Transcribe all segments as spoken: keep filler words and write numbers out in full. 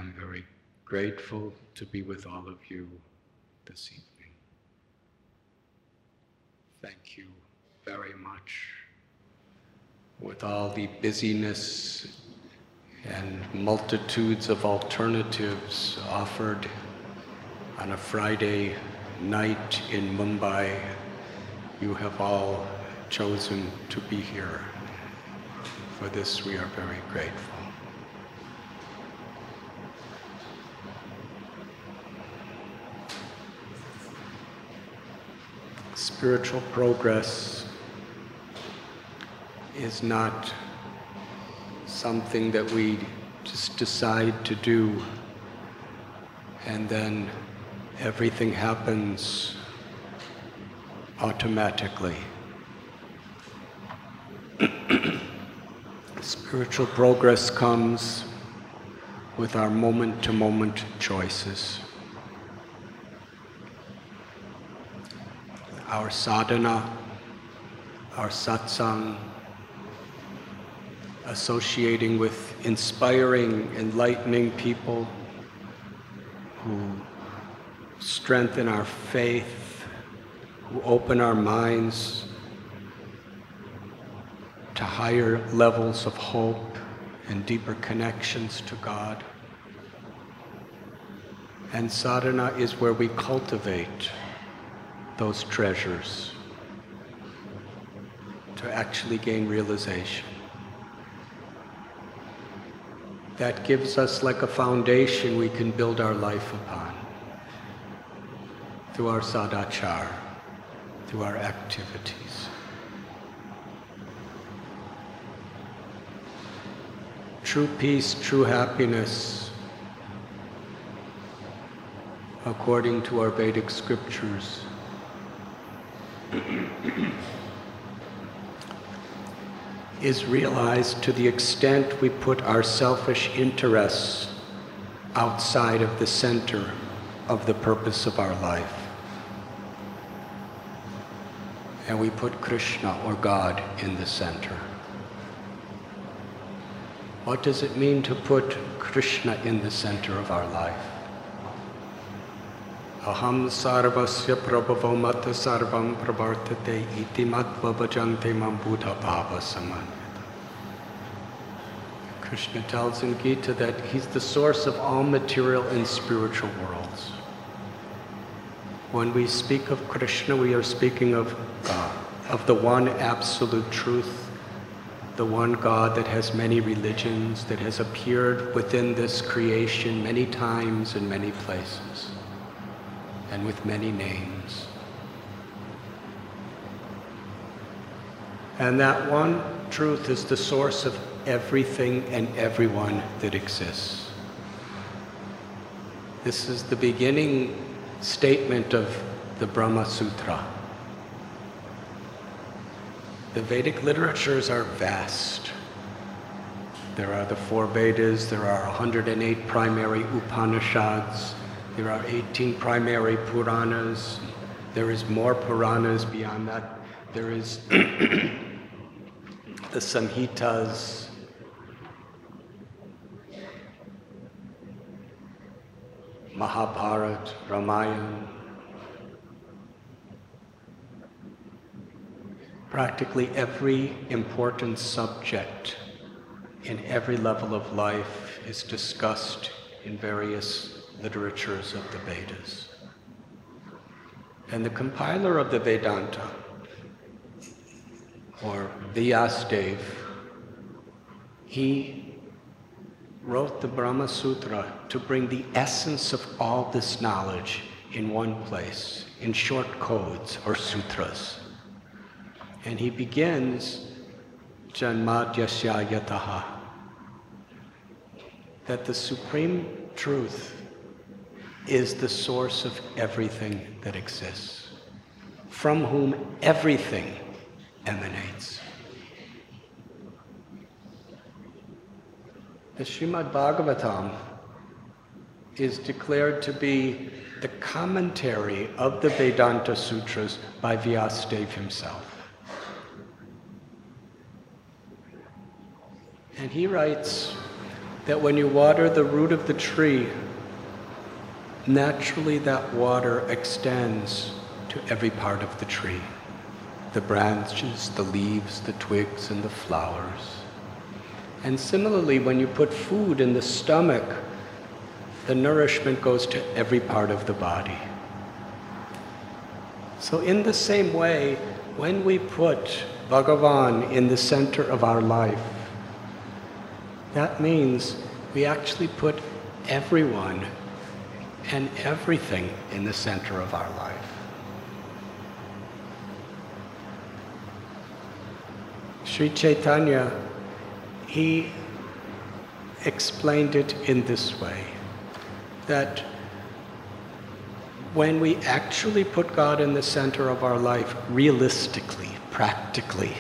I'm very grateful to be with all of you this evening. Thank you very much. With all the busyness and multitudes of alternatives offered on a Friday night in Mumbai, you have all chosen to be here. For this, we are very grateful. Spiritual progress is not something that we just decide to do and then everything happens automatically. Spiritual progress comes with our moment-to-moment choices. Our sadhana, our satsang, associating with inspiring, enlightening people who strengthen our faith, who open our minds to higher levels of hope and deeper connections to God. And sadhana is where we cultivate those treasures to actually gain realization. That gives us like a foundation we can build our life upon through our sadachar, through our activities. True peace, true happiness, according to our Vedic scriptures, is realized to the extent we put our selfish interests outside of the center of the purpose of our life. And we put Krishna or God in the center. What does it mean to put Krishna in the center of our life? Aham sarvasya prabhavo mata sarvam pravartate iti matva bhajante mam buddha bhava samanyata. Krishna tells in Gita that he's the source of all material and spiritual worlds. When we speak of Krishna, we are speaking of God, of the one absolute truth, the one God that has many religions, that has appeared within this creation many times in many places, and with many names. And that one truth is the source of everything and everyone that exists. This is the beginning statement of the Brahma Sutra. The Vedic literatures are vast. There are the four Vedas, there are one hundred eight primary Upanishads, there are eighteen primary Puranas, there is more Puranas beyond that. There is the Samhitas, Mahabharata, Ramayana. Practically every important subject in every level of life is discussed in various literatures of the Vedas. And the compiler of the Vedanta, or Vyasadeva, he wrote the Brahma Sutra to bring the essence of all this knowledge in one place, in short codes or sutras. And he begins, Janmadyasya yataha, that the supreme truth is the source of everything that exists, from whom everything emanates. The Srimad Bhagavatam is declared to be the commentary of the Vedanta Sutras by Vyasadeva himself. And he writes that when you water the root of the tree, naturally that water extends to every part of the tree. The branches, the leaves, the twigs, and the flowers. And similarly, when you put food in the stomach, the nourishment goes to every part of the body. So in the same way, when we put Bhagavan in the center of our life, that means we actually put everyone and everything in the center of our life. Sri Chaitanya, he explained it in this way, that when we actually put God in the center of our life, realistically, practically,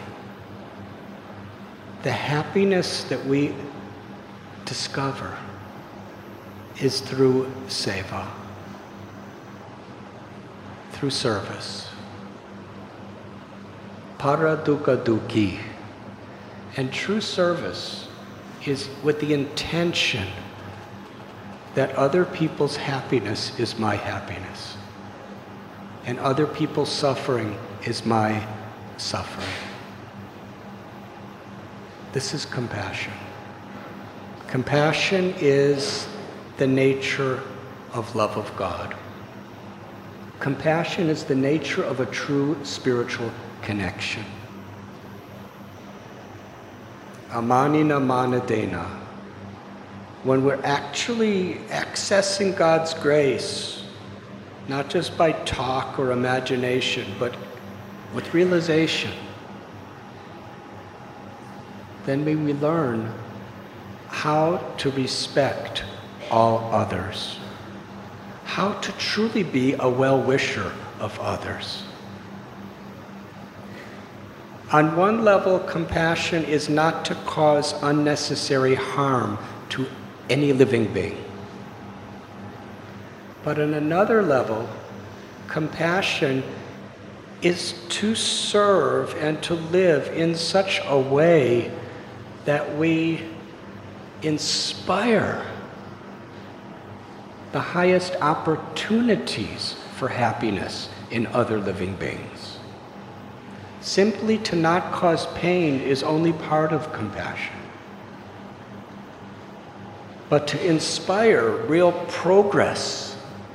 the happiness that we discover is through seva, through service. Paraduka duki. And true service is with the intention that other people's happiness is my happiness, and other people's suffering is my suffering. This is compassion. Compassion is the nature of love of God. Compassion is the nature of a true spiritual connection. Amanina manadena. When we're actually accessing God's grace, not just by talk or imagination, but with realization, then we, we learn how to respect all others, how to truly be a well-wisher of others. On one level, compassion is not to cause unnecessary harm to any living being. But on another level, compassion is to serve and to live in such a way that we inspire the highest opportunities for happiness in other living beings. Simply to not cause pain is only part of compassion. But to inspire real progress.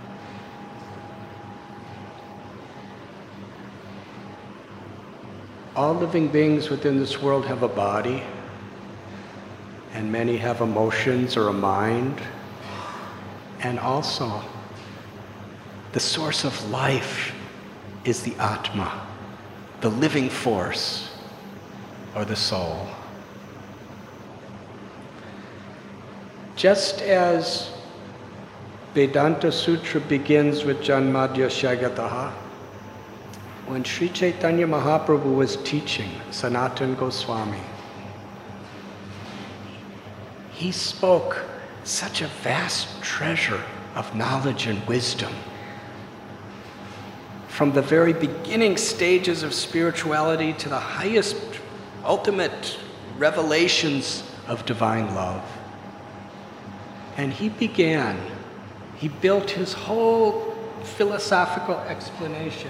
All living beings within this world have a body, and many have emotions or a mind, and also the source of life is the Atma, the living force, or the soul. Just as Vedanta Sutra begins with Janmadya Shagataha, when Sri Chaitanya Mahaprabhu was teaching Sanatana Goswami, he spoke such a vast treasure of knowledge and wisdom. From the very beginning stages of spirituality to the highest, ultimate revelations of divine love. And he began, he built his whole philosophical explanation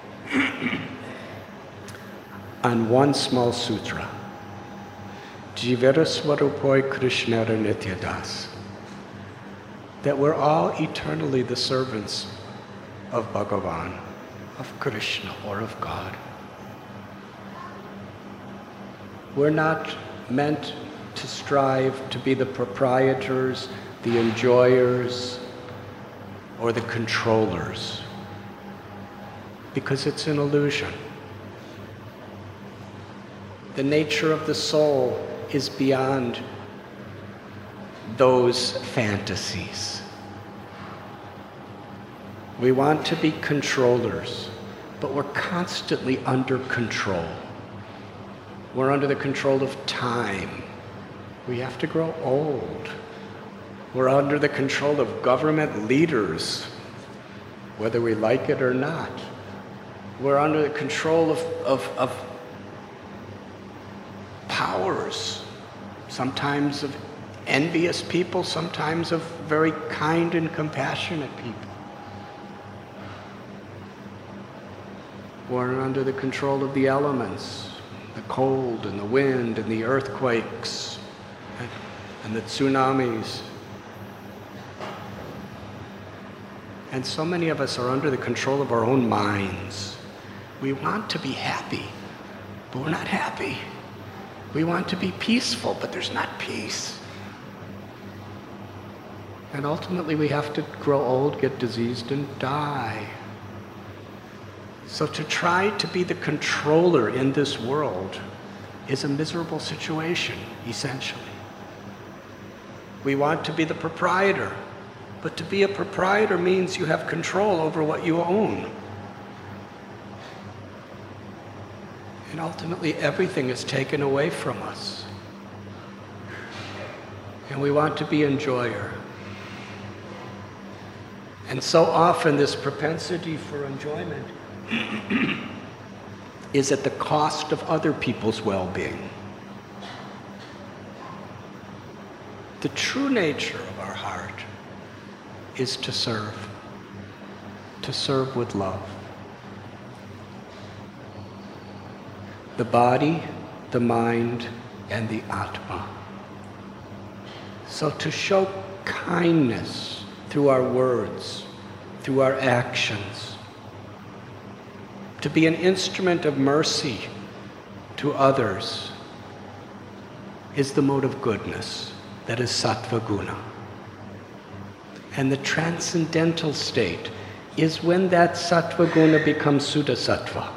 on one small sutra, Jivara Swarupoi Krishnara Nityadas, that we're all eternally the servants of Bhagavan, of Krishna, or of God. We're not meant to strive to be the proprietors, the enjoyers, or the controllers, because it's an illusion. The nature of the soul is beyond those fantasies. We want to be controllers, but we're constantly under control. We're under the control of time. We have to grow old. We're under the control of government leaders, whether we like it or not. We're under the control of, of, of powers, sometimes of envious people, sometimes of very kind and compassionate people, who are under the control of the elements, the cold and the wind and the earthquakes and, and the tsunamis. And so many of us are under the control of our own minds. We want to be happy, but we're not happy. We want to be peaceful, but there's not peace. And ultimately we have to grow old, get diseased, and die. So to try to be the controller in this world is a miserable situation, essentially. We want to be the proprietor, but to be a proprietor means you have control over what you own. And ultimately everything is taken away from us. And we want to be enjoyer. And so often this propensity for enjoyment is at the cost of other people's well-being. The true nature of our heart is to serve, to serve with love. The body, the mind, and the Atma. So to show kindness through our words, through our actions, to be an instrument of mercy to others is the mode of goodness, that is sattva guna. And the transcendental state is when that sattva guna becomes Suddha sattva,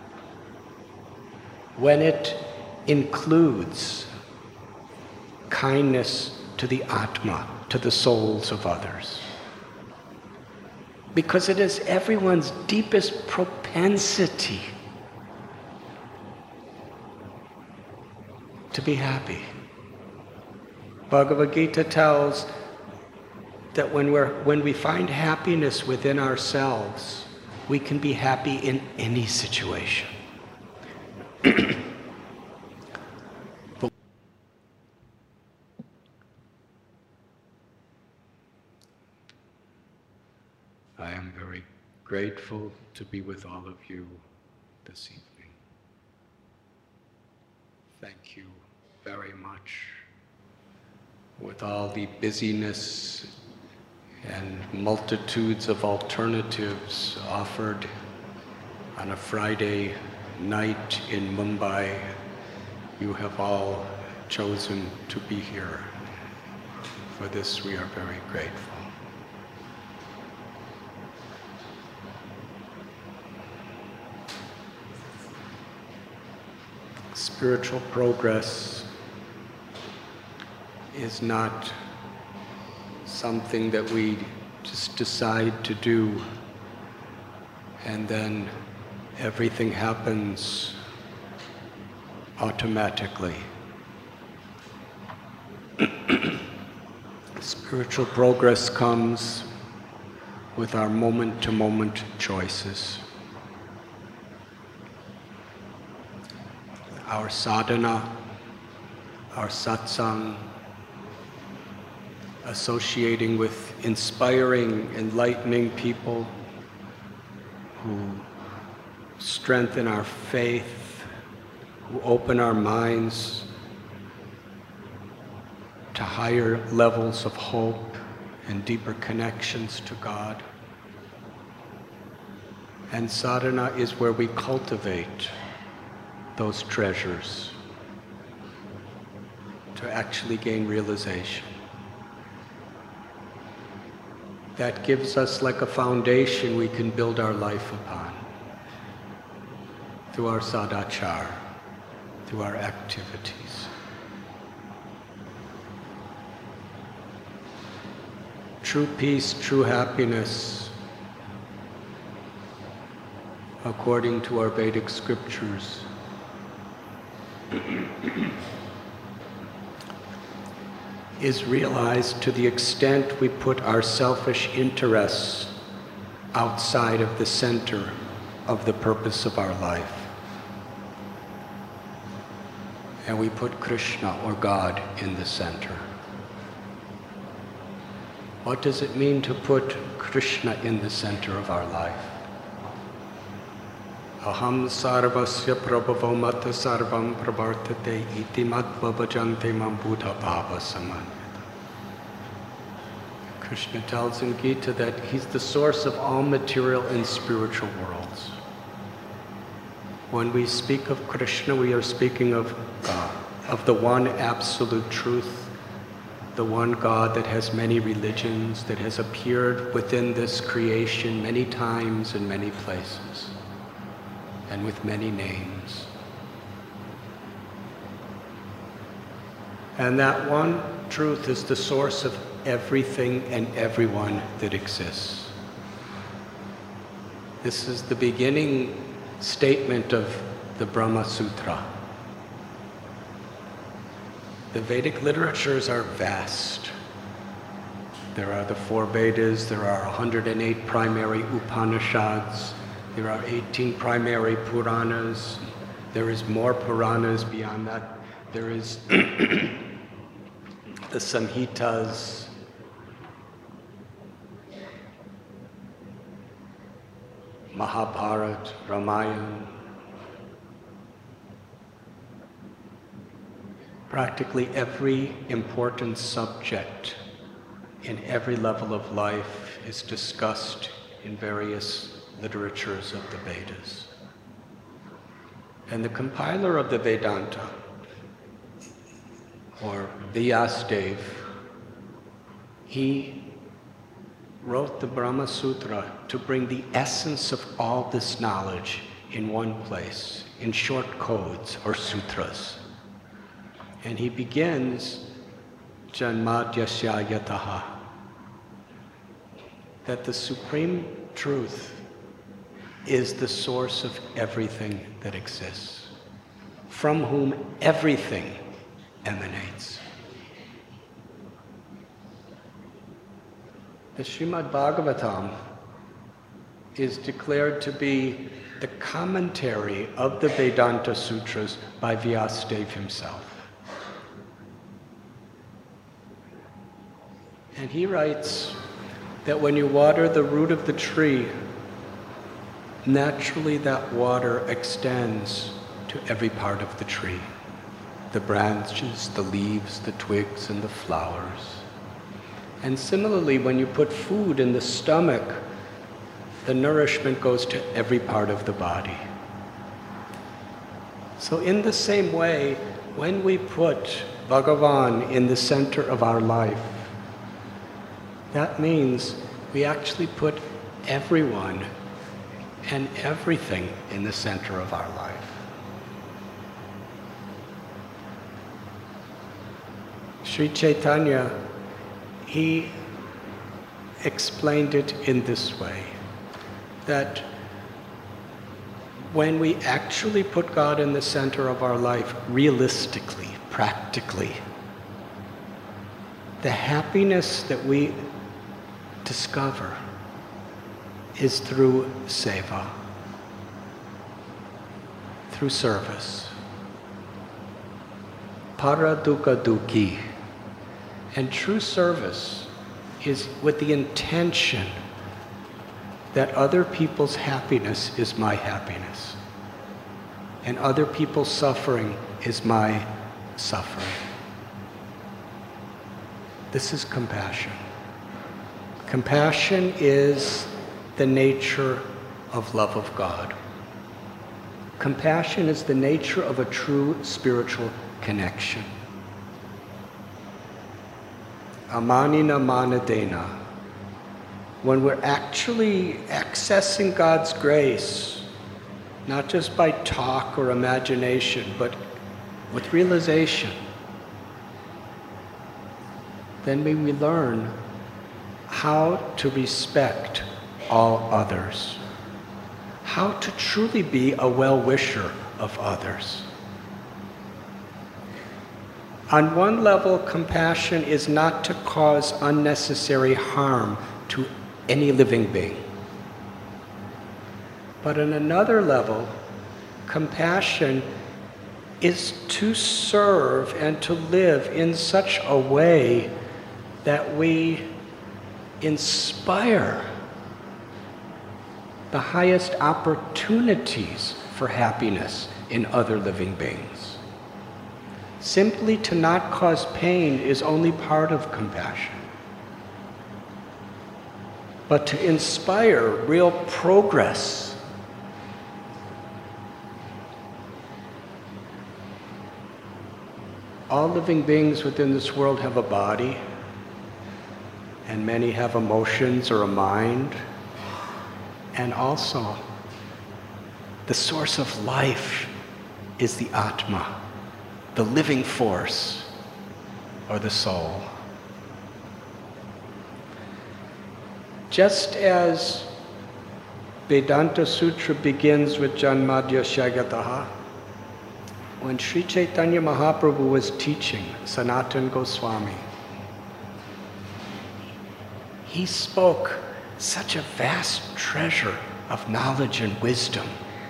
when it includes kindness to the Atma, to the souls of others. Because it is everyone's deepest propensity to be happy. Bhagavad Gita tells that when, we're, when we find happiness within ourselves, we can be happy in any situation. I am very grateful to be with all of you this evening. Thank you very much. With all the busyness and multitudes of alternatives offered on a Friday night in Mumbai, you have all chosen to be here. For this we are very grateful. Spiritual progress is not something that we just decide to do and then everything happens automatically. Spiritual progress comes with our moment-to-moment choices. Our sadhana, our satsang, associating with inspiring, enlightening people who strengthen our faith, who open our minds to higher levels of hope and deeper connections to God. And sadhana is where we cultivate those treasures to actually gain realization. That gives us like a foundation we can build our life upon through our sadachar, through our activities. True peace, true happiness, according to our Vedic scriptures, is realized to the extent we put our selfish interests outside of the center of the purpose of our life. And we put Krishna or God in the center. What does it mean to put Krishna in the center of our life? Aham sarvasya prabhavo mata sarvam pravartate iti matva bhajante mam buddha bhava samanyata. Krishna tells in Gita that he's the source of all material and spiritual worlds. When we speak of Krishna, we are speaking of God, of the one absolute truth, the one God that has many religions, that has appeared within this creation many times in many places, and with many names. And that one truth is the source of everything and everyone that exists. This is the beginning statement of the Brahma Sutra. The Vedic literatures are vast. There are the four Vedas, there are one hundred eight primary Upanishads, there are eighteen primary Puranas, there is more Puranas beyond that. There is the Samhitas, Mahabharata, Ramayana. Practically every important subject in every level of life is discussed in various literatures of the Vedas. And the compiler of the Vedanta, or Vyasadeva, he wrote the Brahma Sutra to bring the essence of all this knowledge in one place, in short codes or sutras. And he begins, Janmadyasya yataha, that the supreme truth is the source of everything that exists, from whom everything emanates. The Srimad Bhagavatam is declared to be the commentary of the Vedanta Sutras by Vyasadeva himself. And he writes that when you water the root of the tree, naturally that water extends to every part of the tree. The branches, the leaves, the twigs, and the flowers. And similarly, when you put food in the stomach, the nourishment goes to every part of the body. So in the same way, when we put Bhagavan in the center of our life, that means we actually put everyone and everything in the center of our life. Sri Chaitanya, he explained it in this way, that when we actually put God in the center of our life, realistically, practically, the happiness that we discover is through seva, through service. Para dukkha dukkhi. And true service is with the intention that other people's happiness is my happiness, and other people's suffering is my suffering. This is compassion. Compassion is the nature of love of God. Compassion is the nature of a true spiritual connection. Amanina manadena. When we're actually accessing God's grace, not just by talk or imagination, but with realization, then may we learn how to respect all others, how to truly be a well-wisher of others. On one level, compassion is not to cause unnecessary harm to any living being. But on another level, compassion is to serve and to live in such a way that we inspire the highest opportunities for happiness in other living beings. Simply to not cause pain is only part of compassion. But to inspire real progress, all living beings within this world have a body, and many have emotions or a mind, and also the source of life is the Atma, the living force, or the soul. Just as Vedanta Sutra begins with Janmadya Shagataha, when Sri Chaitanya Mahaprabhu was teaching Sanatana Goswami, he spoke such a vast treasure of knowledge and wisdom.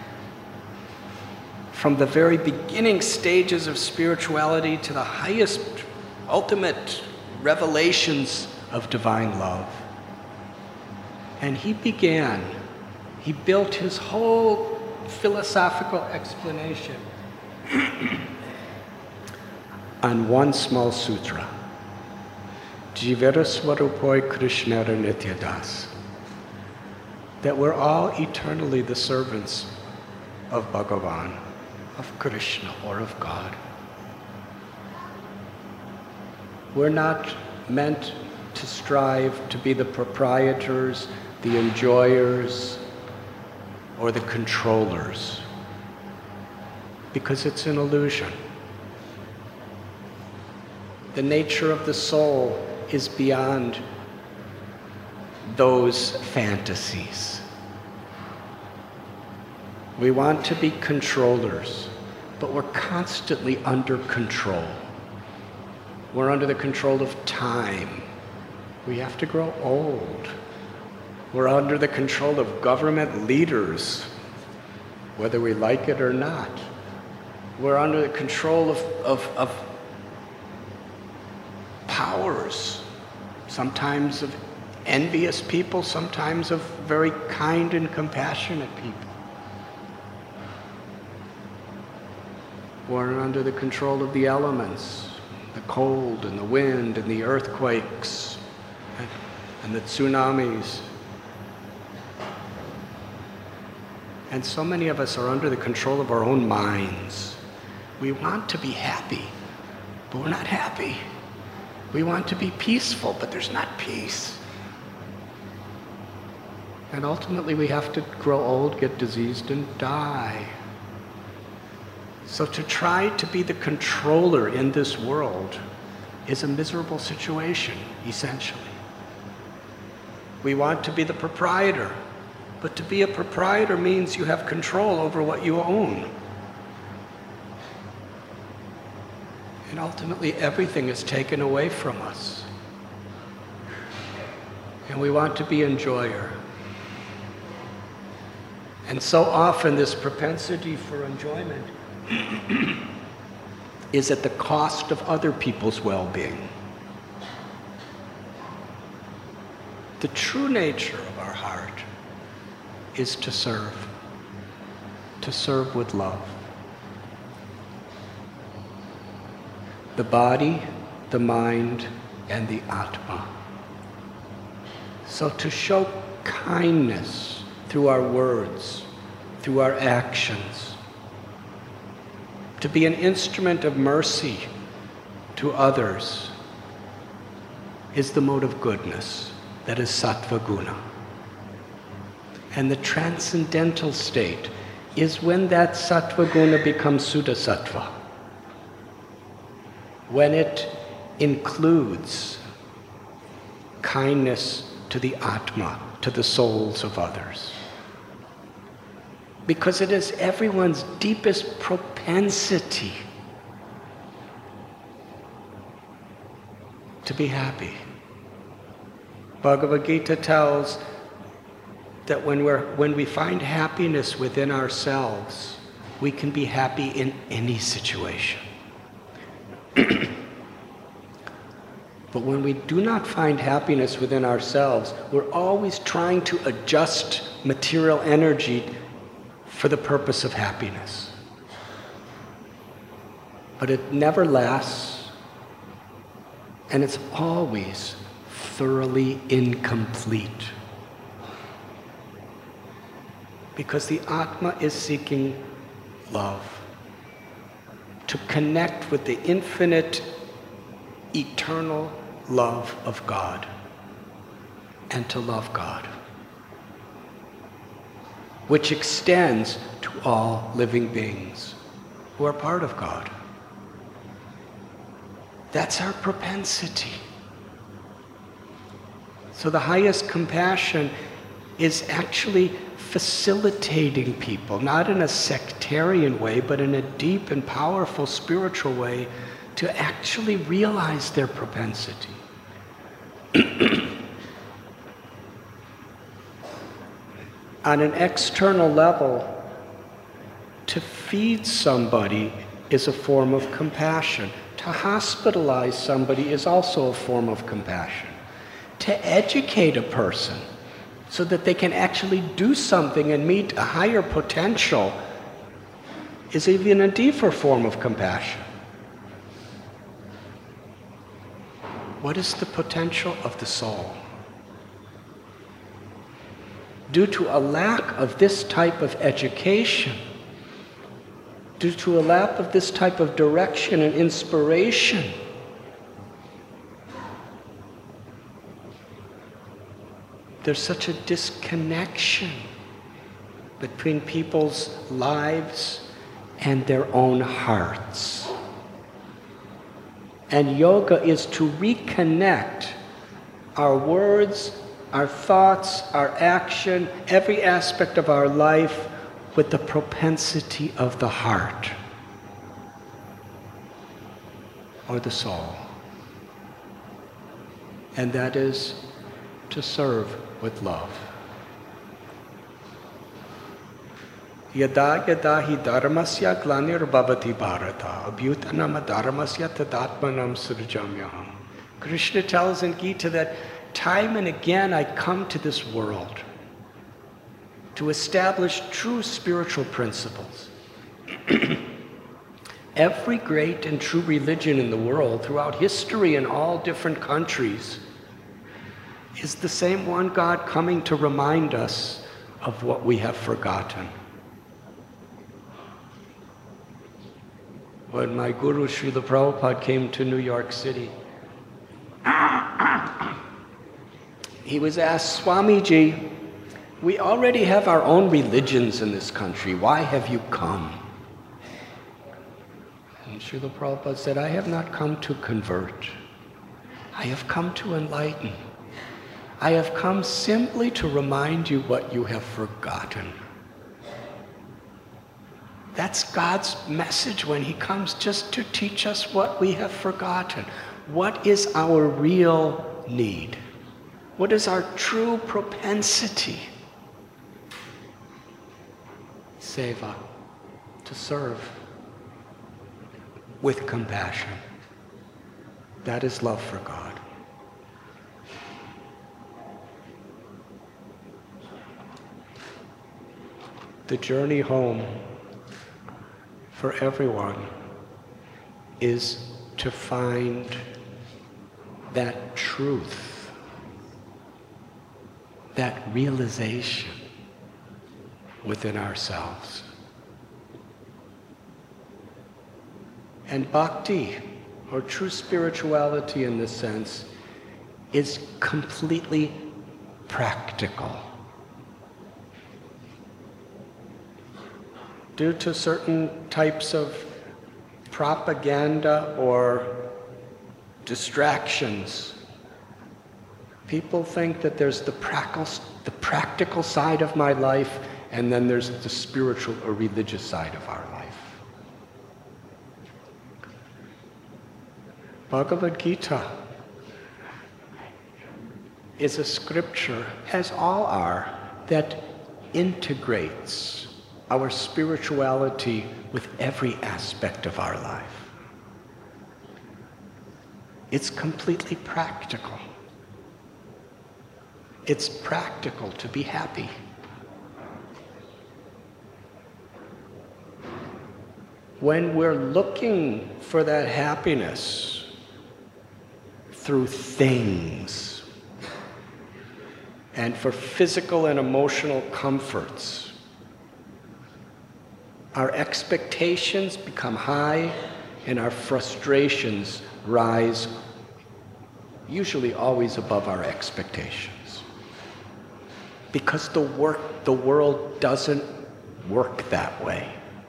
From the very beginning stages of spirituality to the highest, ultimate revelations of divine love. And he began, he built his whole philosophical explanation on one small sutra, Jivara Swarupoi Krishnara Nityadas, that we're all eternally the servants of Bhagavan, of Krishna, or of God. We're not meant to strive to be the proprietors, the enjoyers, or the controllers, because it's an illusion. The nature of the soul is beyond those fantasies. We want to be controllers, but we're constantly under control. We're under the control of time. We have to grow old. We're under the control of government leaders, whether we like it or not. We're under the control of, of, of powers, sometimes of envious people, sometimes of very kind and compassionate people. We're under the control of the elements, the cold and the wind and the earthquakes and, and the tsunamis. And so many of us are under the control of our own minds. We want to be happy, but we're not happy. We want to be peaceful, but there's not peace. And ultimately we have to grow old, get diseased, and die. So to try to be the controller in this world is a miserable situation, essentially. We want to be the proprietor, but to be a proprietor means you have control over what you own. And ultimately everything is taken away from us. And we want to be enjoyer. And so often this propensity for enjoyment is at the cost of other people's well-being. The true nature of our heart is to serve, to serve with love. The body, the mind, and the Atma. So to show kindness through our words, through our actions, to be an instrument of mercy to others is the mode of goodness, that is sattva guna. And the transcendental state is when that sattva guna becomes sudasattva, when it includes kindness to the Atma, to the souls of others. Because it is everyone's deepest propensity to be happy. Bhagavad Gita tells that when, we're, when we find happiness within ourselves, we can be happy in any situation. But when we do not find happiness within ourselves, we're always trying to adjust material energy for the purpose of happiness. But it never lasts, and it's always thoroughly incomplete. Because the Atma is seeking love, to connect with the infinite, eternal love of God, and to love God, which extends to all living beings who are part of God. That's our propensity. So the highest compassion is actually facilitating people, not in a sectarian way, but in a deep and powerful spiritual way, to actually realize their propensity. On an external level, to feed somebody is a form of compassion. To hospitalize somebody is also a form of compassion. To educate a person so that they can actually do something and meet a higher potential is even a deeper form of compassion. What is the potential of the soul? Due to a lack of this type of education, due to a lack of this type of direction and inspiration, there's such a disconnection between people's lives and their own hearts. And yoga is to reconnect our words, our thoughts, our action, every aspect of our life with the propensity of the heart or the soul. And that is to serve with love. Yada yada hi dharmasya glanir bhavati bharata abhyutanam dharmasya tadatmanam srijamyaham. Krishna tells in Gita that time and again I come to this world to establish true spiritual principles. Every great and true religion in the world throughout history in all different countries is the same one God coming to remind us of what we have forgotten. When my guru Srila Prabhupada came to New York City, he was asked, Swamiji, we already have our own religions in this country. Why have you come? And Srila Prabhupada said, I have not come to convert. I have come to enlighten. I have come simply to remind you what you have forgotten. That's God's message when He comes, just to teach us what we have forgotten. What is our real need? What is our true propensity? Seva, to serve with compassion. That is love for God. The journey home for everyone is to find that truth, that realization within ourselves. And bhakti, or true spirituality in this sense, is completely practical. Due to certain types of propaganda or distractions, people think that there's the practical, the practical side of my life, and then there's the spiritual or religious side of our life. Bhagavad Gita is a scripture, as all are, that integrates our spirituality with every aspect of our life. It's completely practical. It's practical to be happy. When we're looking for that happiness through things and for physical and emotional comforts, our expectations become high and our frustrations rise, usually always above our expectations. Because the work, the world doesn't work that way.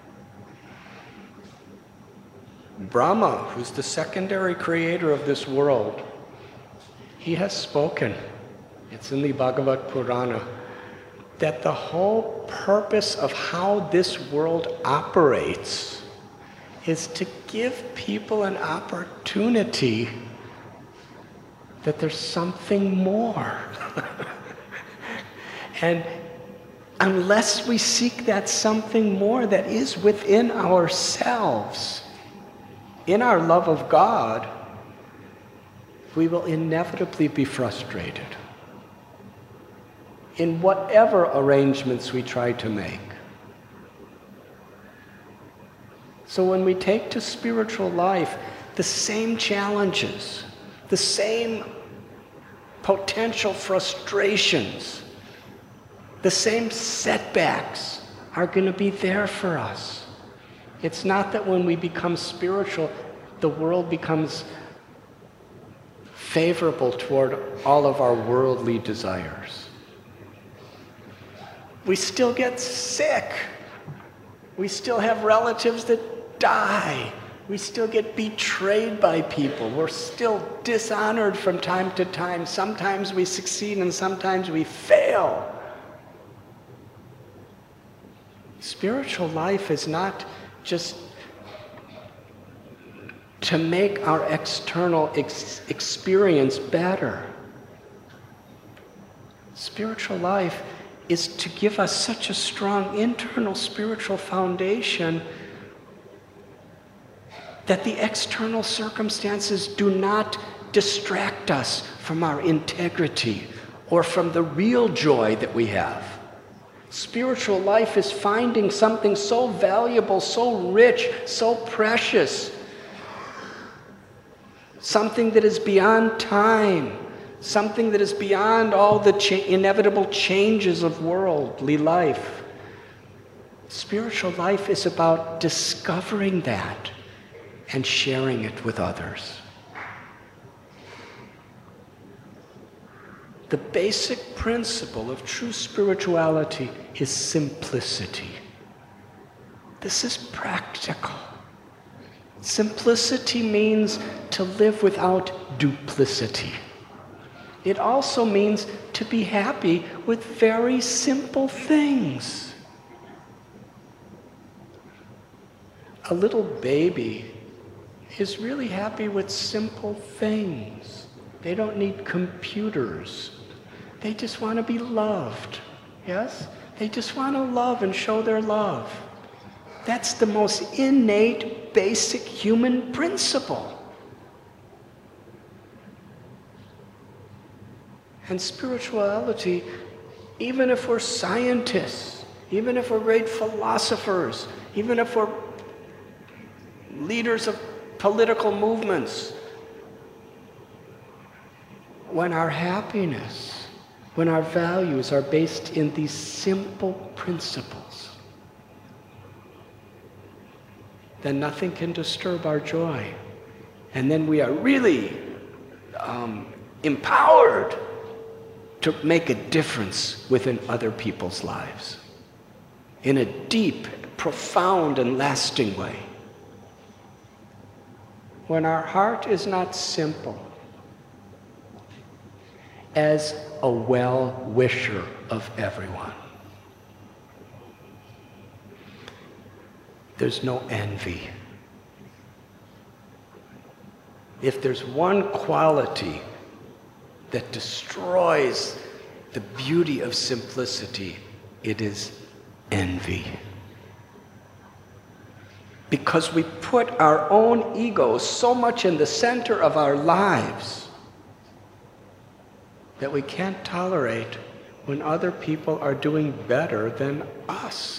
Brahma, who's the secondary creator of this world, he has spoken, it's in the Bhagavad Purana, that the whole purpose of how this world operates is to give people an opportunity that there's something more. And unless we seek that something more that is within ourselves, in our love of God, we will inevitably be frustrated in whatever arrangements we try to make. So when we take to spiritual life, the same challenges, the same potential frustrations, the same setbacks are going to be there for us. It's not that when we become spiritual, the world becomes favorable toward all of our worldly desires. We still get sick. We still have relatives that die. We still get betrayed by people. We're still dishonored from time to time. Sometimes we succeed and sometimes we fail. Spiritual life is not just to make our external ex- experience better. Spiritual life is to give us such a strong internal spiritual foundation that the external circumstances do not distract us from our integrity or from the real joy that we have. Spiritual life is finding something so valuable, so rich, so precious, something that is beyond time, something that is beyond all the cha- inevitable changes of worldly life. Spiritual life is about discovering that and sharing it with others. The basic principle of true spirituality is simplicity. This is practical. Simplicity means to live without duplicity. It also means to be happy with very simple things. A little baby is really happy with simple things. They don't need computers. They just want to be loved. Yes? They just want to love and show their love. That's the most innate, basic human principle. And spirituality, even if we're scientists, even if we're great philosophers, even if we're leaders of political movements, when our happiness, when our values are based in these simple principles, then nothing can disturb our joy. And then we are really um, empowered to make a difference within other people's lives in a deep, profound, and lasting way. When our heart is not simple, as a well-wisher of everyone, there's no envy. If there's one quality that destroys the beauty of simplicity, it is envy. because we put our own egos so much in the center of our lives that we can't tolerate when other people are doing better than us.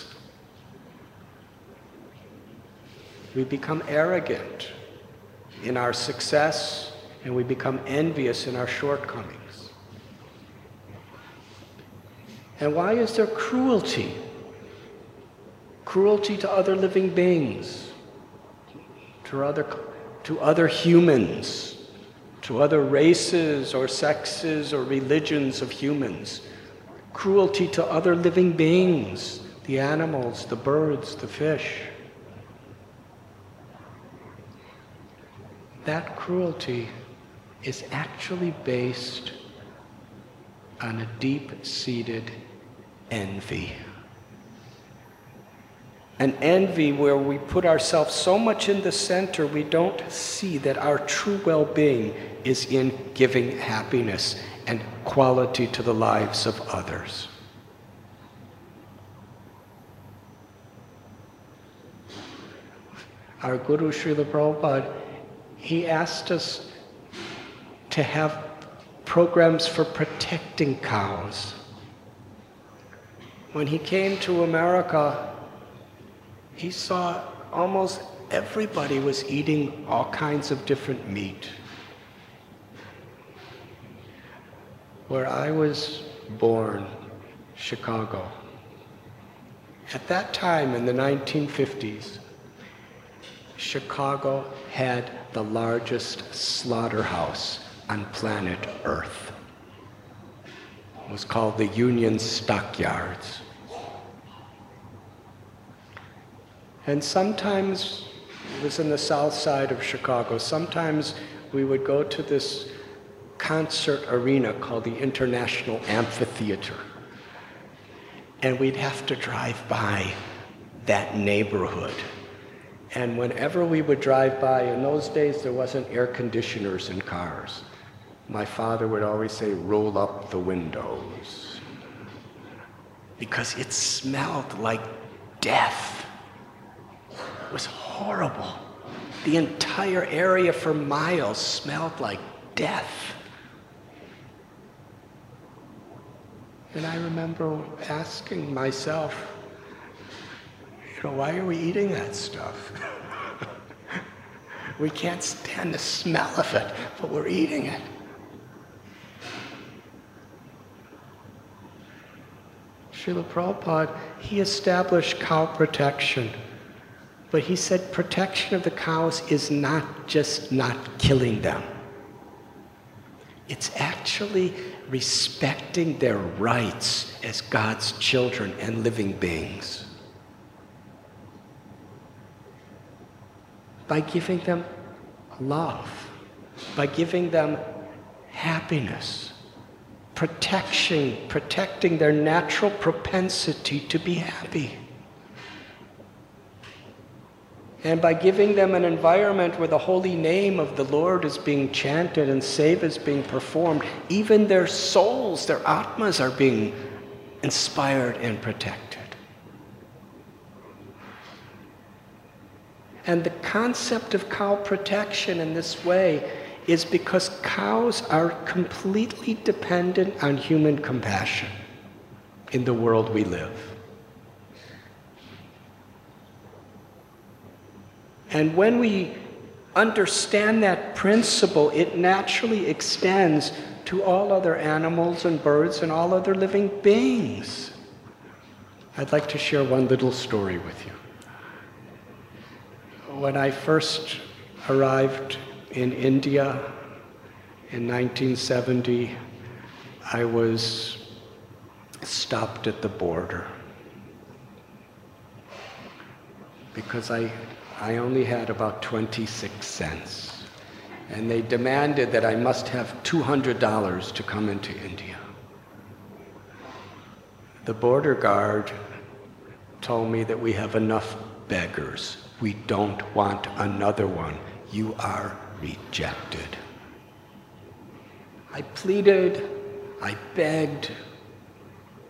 We become arrogant in our success, and we become envious in our shortcomings. And why is there cruelty? Cruelty to other living beings, to other, to other humans, to other races or sexes or religions of humans. Cruelty to other living beings, the animals, the birds, the fish. That cruelty is actually based on a deep-seated envy. An envy where we put ourselves so much in the center we don't see that our true well-being is in giving happiness and quality to the lives of others. Our Guru Srila Prabhupada, he asked us to have programs for protecting cows. When he came to America, he saw almost everybody was eating all kinds of different meat. Where I was born, Chicago, at that time in the nineteen fifties, Chicago had the largest slaughterhouse on planet Earth. It was called the Union Stockyards. And sometimes, it was in the south side of Chicago, sometimes we would go to this concert arena called the International Amphitheater. And we'd have to drive by that neighborhood. And whenever we would drive by, in those days there wasn't air conditioners in cars. My father would always say, roll up the windows. Because it smelled like death. It was horrible. The entire area for miles smelled like death. And I remember asking myself, you know, why are we eating that stuff? We can't stand the smell of it, but we're eating it. Srila Prabhupada, he established cow protection. But he said protection of the cows is not just not killing them. It's actually respecting their rights as God's children and living beings. By giving them love, by giving them happiness, protection, protecting their natural propensity to be happy. And by giving them an environment where the holy name of the Lord is being chanted and seva is being performed, even their souls, their atmas are being inspired and protected. And the concept of cow protection in this way is because cows are completely dependent on human compassion in the world we live. And when we understand that principle, it naturally extends to all other animals and birds and all other living beings. I'd like to share one little story with you. When I first arrived in India in nineteen seventy, I was stopped at the border because I I only had about twenty-six cents. And they demanded that I must have two hundred dollars to come into India. The border guard told me that we have enough beggars. We don't want another one. You are rejected. I pleaded, I begged,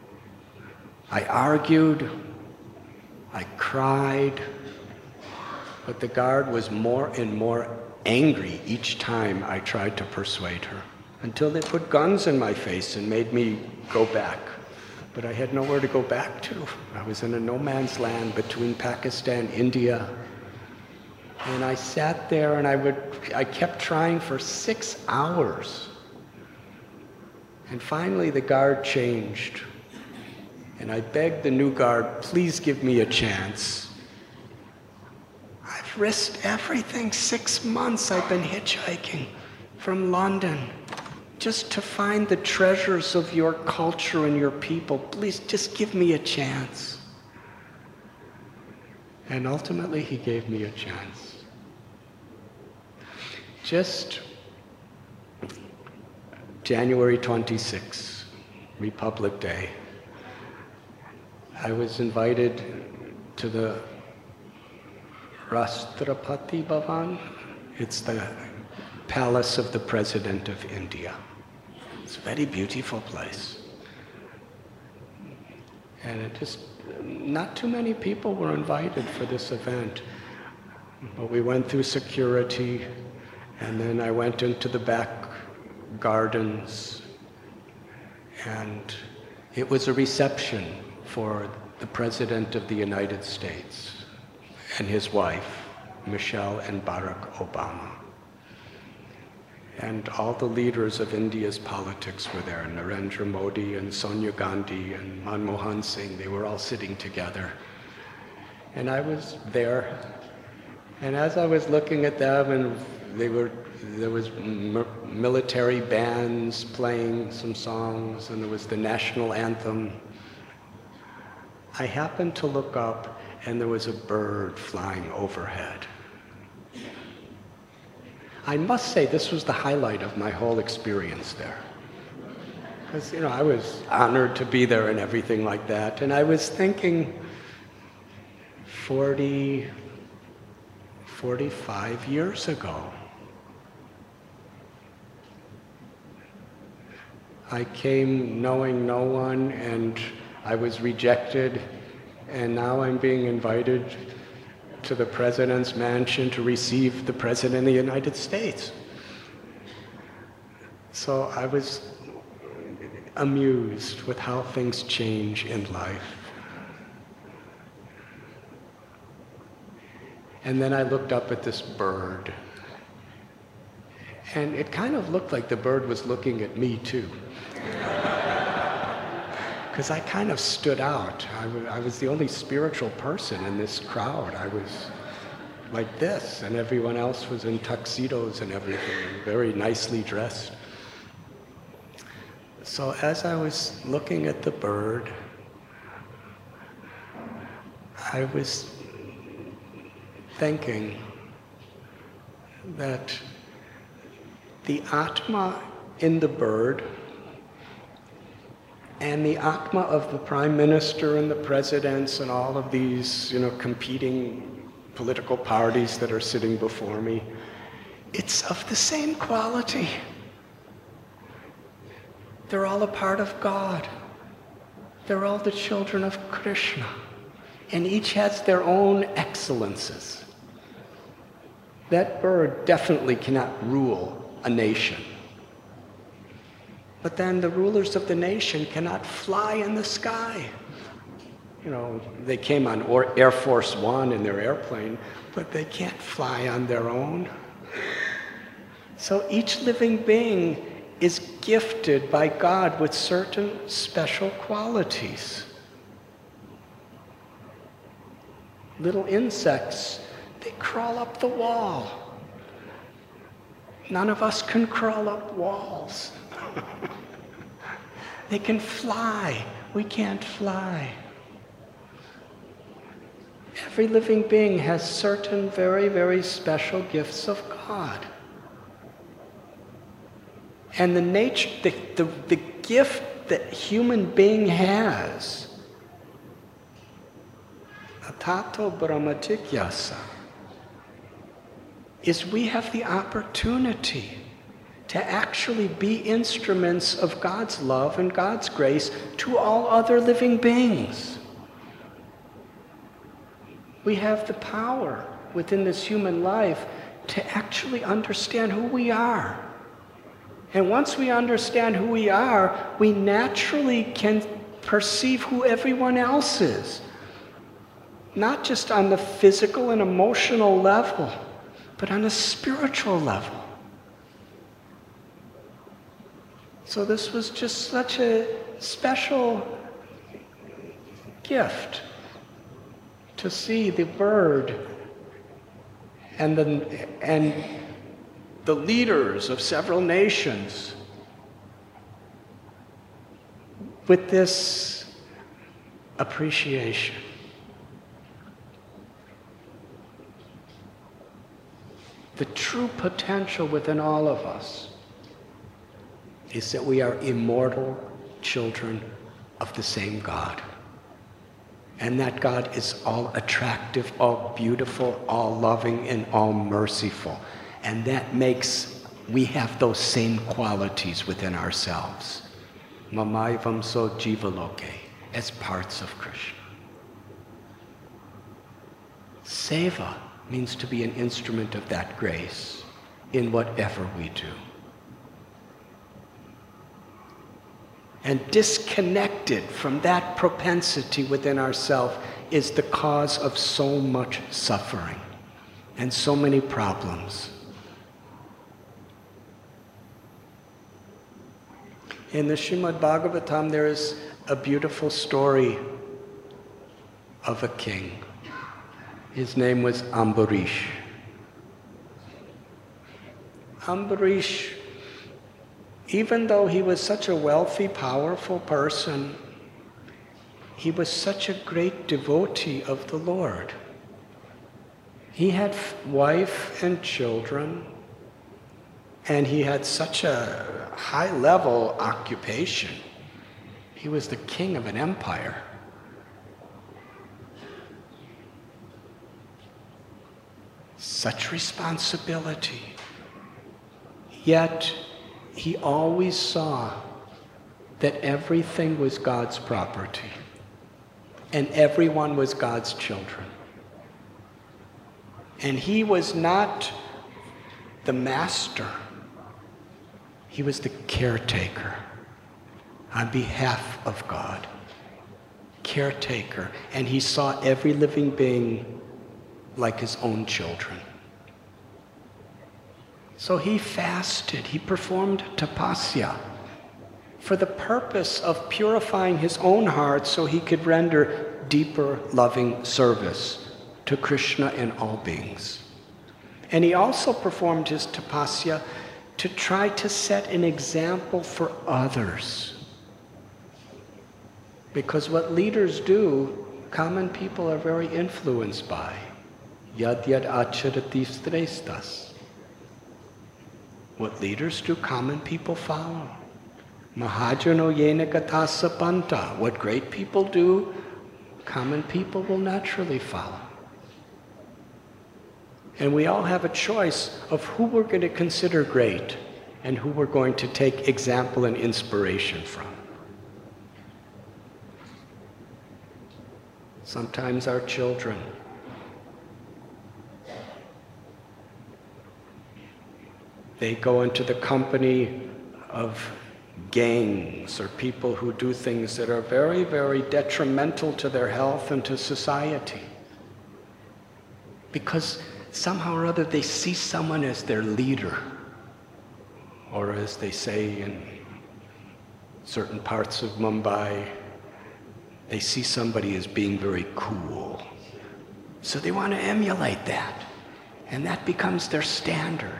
I argued, I cried. But the guard was more and more angry each time I tried to persuade her, until they put guns in my face and made me go back. But I had nowhere to go back to. I was in a no man's land between Pakistan, India. And I sat there and I would, I kept trying for six hours. And finally the guard changed. And I begged the new guard, please give me a chance. I've risked everything. Six months I've been hitchhiking from London just to find the treasures of your culture and your people. Please just give me a chance. And ultimately he gave me a chance. Just January twenty-sixth, Republic Day, I was invited to the Rashtrapati Bhavan. It's the palace of the President of India. It's a very beautiful place. And it just, not too many people were invited for this event. But we went through security, and then I went into the back gardens, and it was a reception for the President of the United States and his wife, Michelle and Barack Obama. And all the leaders of India's politics were there, Narendra Modi and Sonia Gandhi and Manmohan Singh. They were all sitting together. And I was there, and as I was looking at them, and they were, there was m military bands playing some songs, and there was the national anthem. I happened to look up, and there was a bird flying overhead. I must say this was the highlight of my whole experience there. Because, you know, I was honored to be there and everything like that. And I was thinking, forty, forty-five years ago, I came knowing no one, and I was rejected, and now I'm being invited to the President's mansion to receive the President of the United States. So I was amused with how things change in life. And then I looked up at this bird, and it kind of looked like the bird was looking at me too. Because I kind of stood out. I, I was the only spiritual person in this crowd. I was like this, and everyone else was in tuxedos and everything, very nicely dressed. So as I was looking at the bird, I was thinking that the Atma in the bird and the Atma of the Prime Minister and the presidents and all of these, you know, competing political parties that are sitting before me, it's of the same quality. They're all a part of God. They're all the children of Krishna. And each has their own excellences. That bird definitely cannot rule a nation. But then the rulers of the nation cannot fly in the sky. You know, they came on Air Force One in their airplane, but they can't fly on their own. So each living being is gifted by God with certain special qualities. Little insects, they crawl up the wall. None of us can crawl up walls. They can fly. We can't fly. Every living being has certain very, very special gifts of God. And the nature, the, the, the gift that human being has, Atato Brahmatikyasa, is we have the opportunity to actually be instruments of God's love and God's grace to all other living beings. We have the power, within this human life to actually understand who we are. And once we understand who we are, we naturally can perceive who everyone else is. Not just on the physical and emotional level, but on a spiritual level. So this was just such a special gift to see the bird and the, and the leaders of several nations with this appreciation. The true potential within all of us is that we are immortal children of the same God. And that God is all attractive, all beautiful, all loving, and all merciful. And that makes, we have those same qualities within ourselves. Mamaivam so jivaloke, as parts of Krishna. Seva means to be an instrument of that grace in whatever we do. And disconnected from that propensity within ourselves is the cause of so much suffering and so many problems. In the Srimad Bhagavatam, there is a beautiful story of a king. His name was Ambarish. Ambarish, even though he was such a wealthy, powerful person, he was such a great devotee of the Lord. He had wife and children, and he had such a high-level occupation. He was the king of an empire. Such responsibility. Yet, he always saw that everything was God's property and everyone was God's children. And he was not the master. He was the caretaker on behalf of God. Caretaker. And he saw every living being like his own children. So he fasted, he performed tapasya for the purpose of purifying his own heart so he could render deeper loving service to Krishna and all beings. And he also performed his tapasya to try to set an example for others. Because what leaders do, common people are very influenced by. Yad yad acharati srestas. What leaders do, common people follow. Mahajano yena katasa panta. What great people do, common people will naturally follow. And we all have a choice of who we're going to consider great and who we're going to take example and inspiration from. Sometimes our children. They go into the company of gangs or people who do things that are very, very detrimental to their health and to society. Because somehow or other they see someone as their leader. Or as they say in certain parts of Mumbai, they see somebody as being very cool. So they want to emulate that. And that becomes their standard.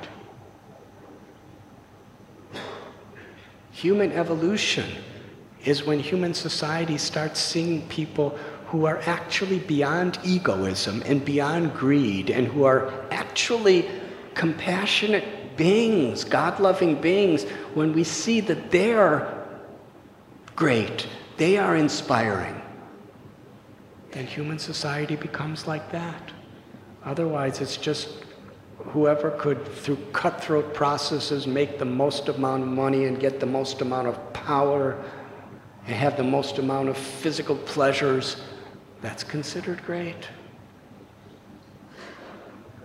Human evolution is when human society starts seeing people who are actually beyond egoism and beyond greed and who are actually compassionate beings, God-loving beings, when we see that they're great, they are inspiring, then human society becomes like that. Otherwise, it's just whoever could, through cutthroat processes, make the most amount of money and get the most amount of power and have the most amount of physical pleasures, that's considered great.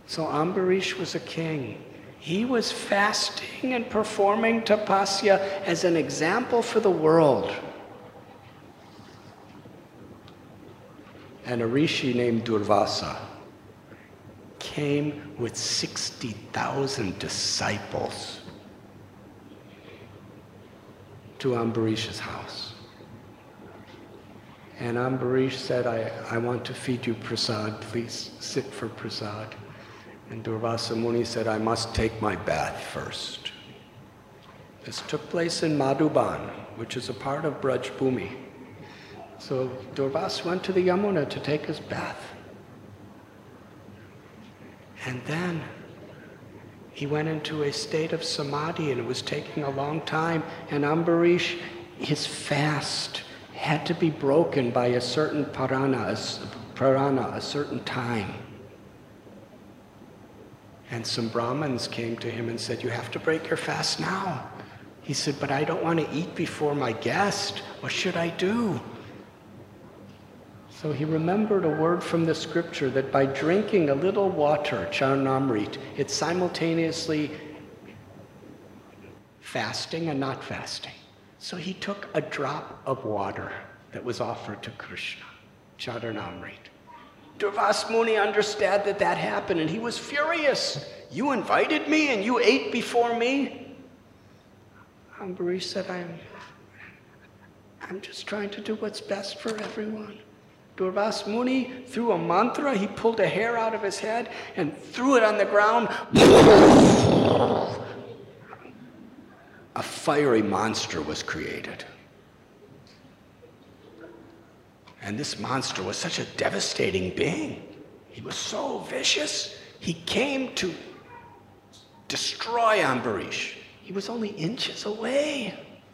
So Ambarish was a king. He was fasting and performing tapasya as an example for the world. And a rishi named Durvasa came with sixty thousand disciples to Ambarish's house. And Ambarish said, I, I want to feed you prasad, please sit for prasad. And Durvasa Muni said, I must take my bath first. This took place in Madhuban, which is a part of Braj Bhumi. So Durvasa went to the Yamuna to take his bath. And then he went into a state of samadhi, and it was taking a long time. And Ambarish, his fast had to be broken by a certain parana, a, parana, a certain time. And some Brahmins came to him and said, you have to break your fast now. He said, but I don't want to eat before my guest. What should I do? So he remembered a word from the scripture that by drinking a little water, Charanamrit, it's simultaneously fasting and not fasting. So he took a drop of water that was offered to Krishna, Charanamrit. Durvasa Muni understood that that happened, and he was furious. You invited me and you ate before me? Ambarish said, I'm, I'm just trying to do what's best for everyone. Durvasa Muni threw a mantra. He pulled a hair out of his head and threw it on the ground. A fiery monster was created. And this monster was such a devastating being. He was so vicious. He came to destroy Ambarish. He was only inches away.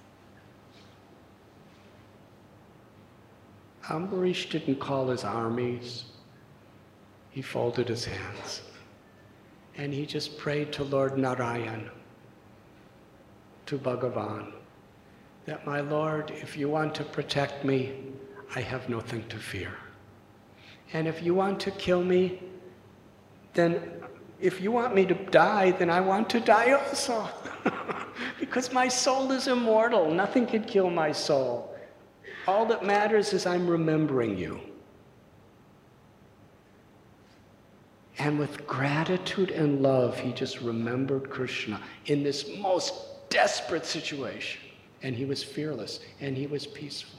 Ambarish didn't call his armies. He folded his hands. And he just prayed to Lord Narayan, to Bhagavan, that my Lord, if you want to protect me, I have nothing to fear. And if you want to kill me, then if you want me to die, then I want to die also. Because my soul is immortal. Nothing could kill my soul. All that matters is I'm remembering you. And with gratitude and love, he just remembered Krishna in this most desperate situation. And he was fearless, and he was peaceful.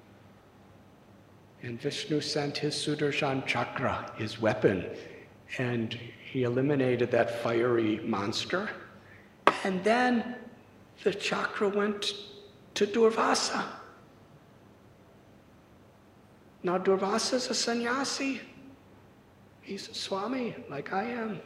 And Vishnu sent his Sudarshan Chakra, his weapon, and he eliminated that fiery monster. And then the chakra went to Durvasa. Now Durvasa's a sannyasi. He's a Swami, like I am.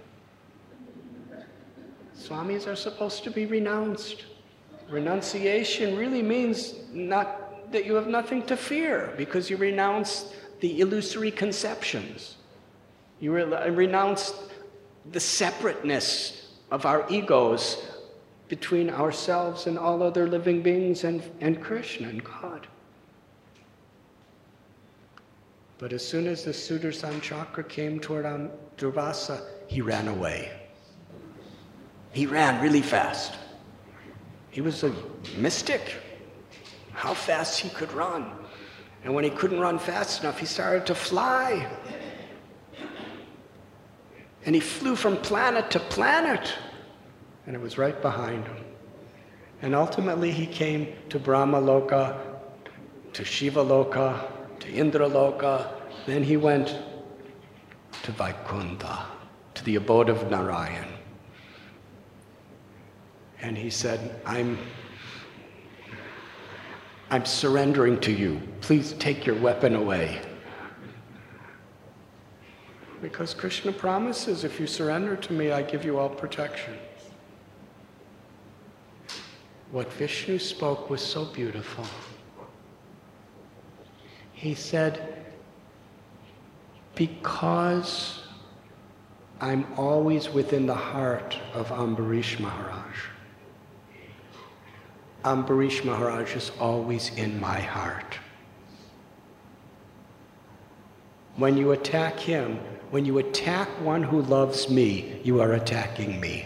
Swamis are supposed to be renounced. Renunciation really means not that you have nothing to fear, because you renounce the illusory conceptions. You re- renounce the separateness of our egos between ourselves and all other living beings and, and Krishna and God. But as soon as the Sudarshan Chakra came toward um, Durvasa, he ran away. He ran really fast. He was a mystic. How fast he could run. And when he couldn't run fast enough, he started to fly. And he flew from planet to planet. And it was right behind him. And ultimately he came to Brahma Loka, to Shiva Loka, to Indra Loka. Then he went to Vaikuntha, to the abode of Narayan. And he said, I'm I'm surrendering to you. Please take your weapon away. Because Krishna promises, if you surrender to me, I give you all protection. What Vishnu spoke was so beautiful. He said, because I'm always within the heart of Ambarish Maharaj, Ambarish Maharaj is always in my heart. When you attack him, when you attack one who loves me, you are attacking me.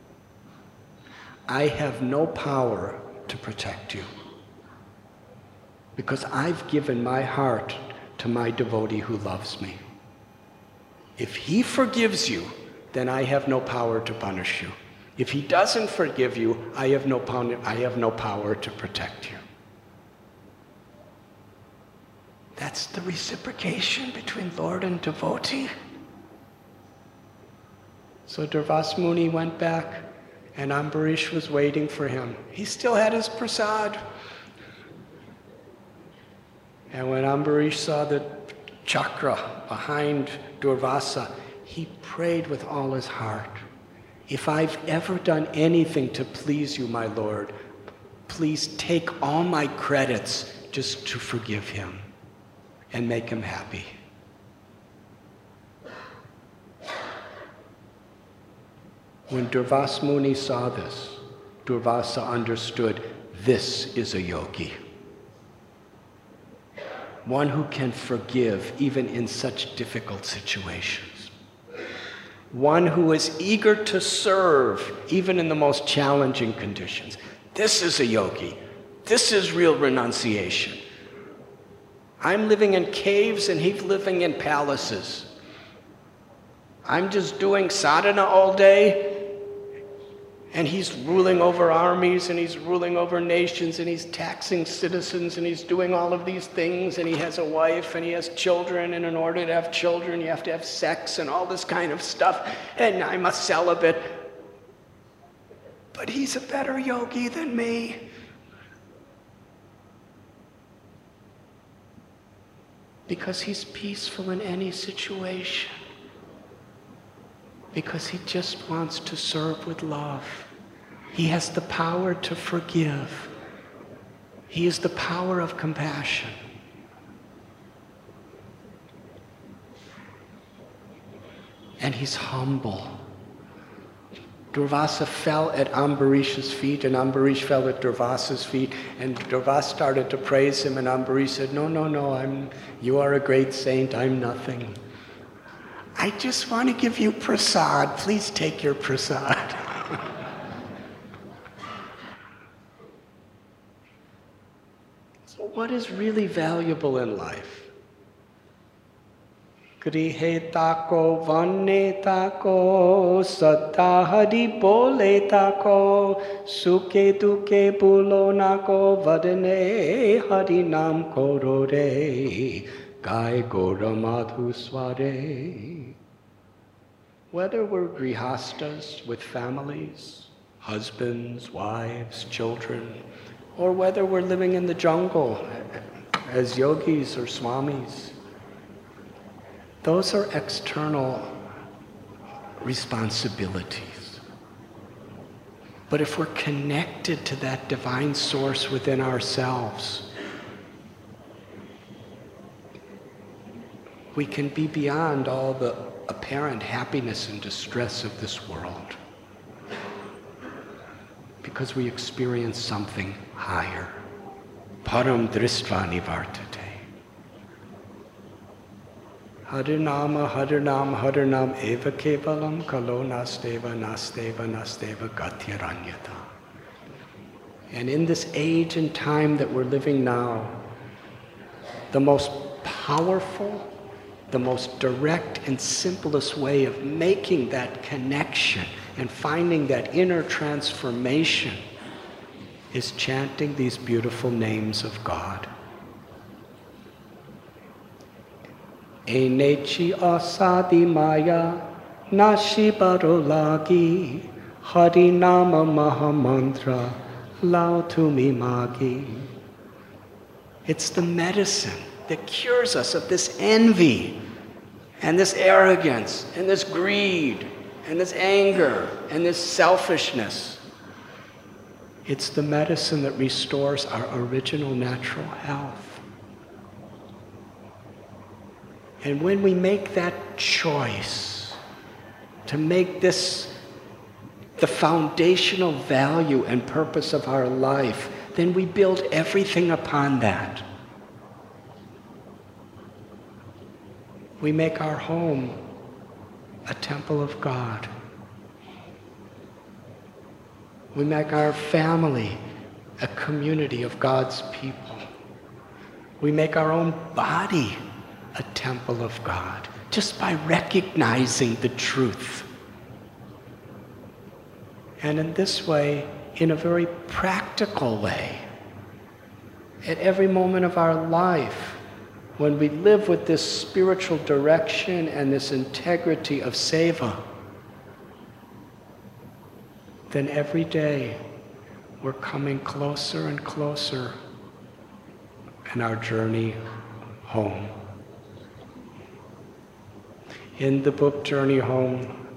I have no power to protect you because I've given my heart to my devotee who loves me. If he forgives you, then I have no power to punish you. If he doesn't forgive you, I have no power, I have no power to protect you. That's the reciprocation between Lord and devotee. So Durvas Muni went back, and Ambarish was waiting for him. He still had his prasad. And when Ambarish saw the chakra behind Durvasa, he prayed with all his heart. If I've ever done anything to please you, my Lord, please take all my credits just to forgive him and make him happy. When Durvas Muni saw this, Durvasa understood this is a yogi. One who can forgive even in such difficult situations. One who is eager to serve even in the most challenging conditions. This is a yogi. This is real renunciation. I'm living in caves and he's living in palaces. I'm just doing sadhana all day and he's ruling over armies and he's ruling over nations and he's taxing citizens and he's doing all of these things and he has a wife and he has children, and in order to have children you have to have sex and all this kind of stuff, and I'm a celibate. But he's a better yogi than me. Because he's peaceful in any situation. Because he just wants to serve with love. He has the power to forgive. He is the power of compassion. And he's humble. Durvasa fell at Ambarish's feet, and Ambarish fell at Durvasa's feet, and Durvasa started to praise him, and Ambarish said, no, no, no, I'm, you are a great saint, I'm nothing. I just want to give you prasad. Please take your prasad. So what is really valuable in life? Grihe tako, vanne tako, satta hari bole tako, suke duke bulo nako, vadane hari nam koro re. Gai Gora Madhusware. Whether we're grihastas with families, husbands, wives, children, or whether we're living in the jungle as yogis or swamis, those are external responsibilities. But if we're connected to that divine source within ourselves, we can be beyond all the apparent happiness and distress of this world because we experience something higher. Param dristva nivartate. Harinama, Harinam, Harinam eva kevalam kalo nasteva, nasteva, nasteva gatyaranyata. And in this age and time that we're living now, the most powerful, the most direct and simplest way of making that connection and finding that inner transformation is chanting these beautiful names of God. Enechi asadi maya nashi barolagi harinama mahamantra lao tumi magi. It's the medicine that cures us of this envy and this arrogance and this greed and this anger and this selfishness. It's the medicine that restores our original natural health. And when we make that choice to make this the foundational value and purpose of our life, then we build everything upon that. We make our home a temple of God. We make our family a community of God's people. We make our own body a temple of God just by recognizing the truth. And in this way, in a very practical way, at every moment of our life, when we live with this spiritual direction and this integrity of seva, then every day we're coming closer and closer in our journey home. In the book Journey Home,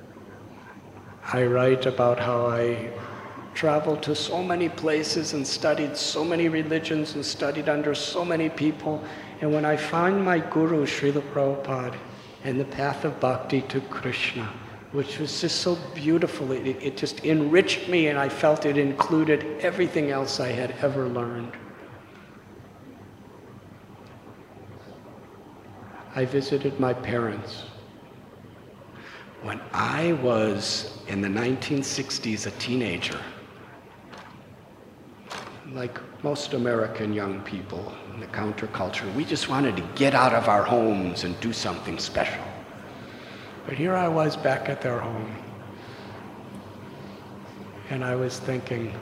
I write about how I traveled to so many places and studied so many religions and studied under so many people. And when I found my guru, Srila Prabhupada, and the path of bhakti to Krishna, which was just so beautiful, it, it just enriched me, and I felt it included everything else I had ever learned. I visited my parents. When I was in the nineteen sixties a teenager, like most American young people in the counterculture, we just wanted to get out of our homes and do something special. But here I was back at their home, and I was thinking,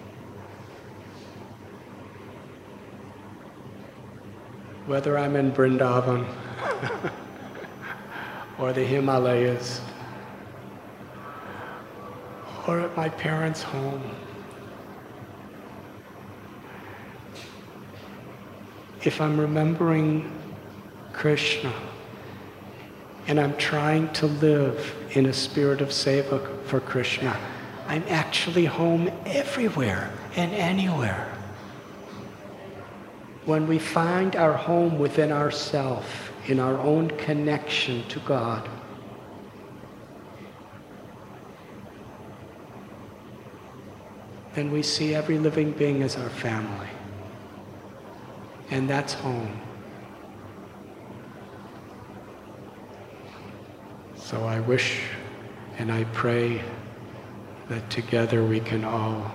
whether I'm in Vrindavan or the Himalayas or at my parents' home, if I'm remembering Krishna and I'm trying to live in a spirit of seva for Krishna, I'm actually home everywhere and anywhere. When we find our home within ourselves, in our own connection to God, then we see every living being as our family. And that's home. So I wish and I pray that together we can all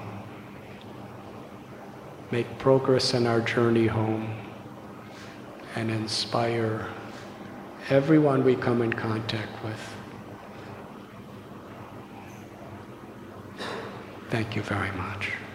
make progress in our journey home and inspire everyone we come in contact with. Thank you very much.